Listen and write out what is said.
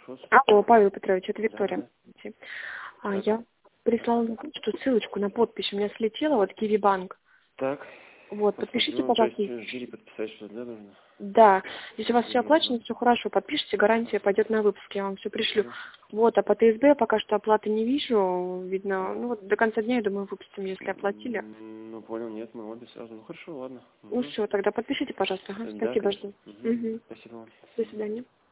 слушаю вас. Алло, Павел Петрович, это Да, Виктория. да. Так. Я прислала на почту ссылочку на подпись. У меня слетела, вот Киви Банк. Так. Вот, подпишите, Посмотрю, то пожалуйста. есть жюри подписать, что да, нужно? Да, если у вас все Мгм. оплачено, все хорошо, подпишите, гарантия пойдет на выпуск, я вам все пришлю. Мгм. Вот, а по ТСБ пока что оплаты не вижу, видно, ну вот до конца дня, я думаю, выпустим, если оплатили. Ну, понял, нет, мы обе сразу. Ну, хорошо, ладно. Ну Мгм. все, тогда подпишите, пожалуйста. Ага, Да, спасибо, конечно. жду. Мгм. Угу. Спасибо вам. До свидания.